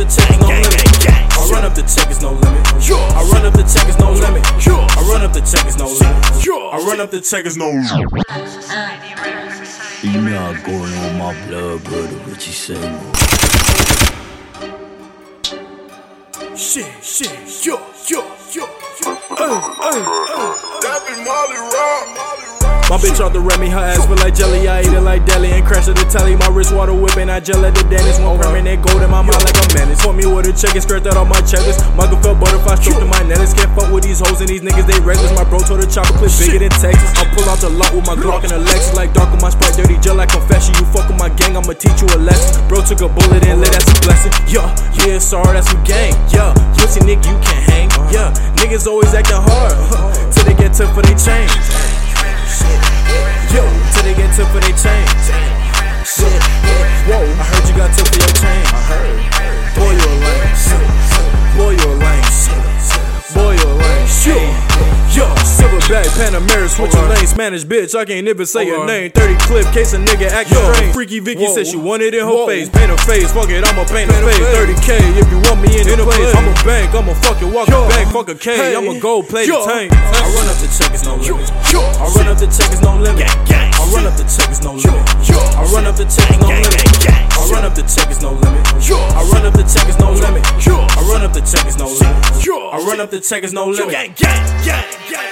check is no limit. I run up the check is no limit. I run up the check is no limit. I run up the check is no limit. I run up the check is no limit. You know I'm going on my blood, brother. What you say? Shit, yo. That be Molly Rock. My bitch off the Remy, her ass feel like jelly. I eat it like deli and crash at the telly. My wrist water whipping, I gel at the dentist. One permanent gold in my mouth like a menace. Put me with a check and skirt that on my checklist. Michael felt butterfly stroke to my necklace. Can't fuck with these hoes and these niggas, they reckless. My bro told the chopper clip bigger than Texas. I'll pull out the lot with my Glock and a Lexus. Like dark on my Sprite, dirty gel like confession. You fuck with my gang, I'ma teach you a lesson. Bro took a bullet and lit, that's a blessing. Yeah, sorry, that's some gang. Yeah, pussy nigga, you can't hang. Yeah, niggas always acting hard till they get tough for they change. Yo, till they get tough for they change. Shit, whoa, I heard you got tough for your chain. I heard, boy, you a lame. Boy, you a lame. Boy, you a lame. Yo, silverback, Panamera, switching lanes, Spanish bitch, I can't even say your name. 30 clip, case a nigga acting strange. Freaky Vicky said she wanted it in her face. Paint her face, fuck it, I'ma paint her face. 30K if you want me in the place. I'm a bank, I'ma fucking walk a bank. Fuck a K, I'ma go play the tank. I run up the check, it's no limit. I run up the check, it's no limit. I run up the check, it's no limit. I run up the check, it's no limit. I run up the check, it's no limit. I run up the check, it's no limit. I run up the check, it's no limit. I run up the check, it's no limit.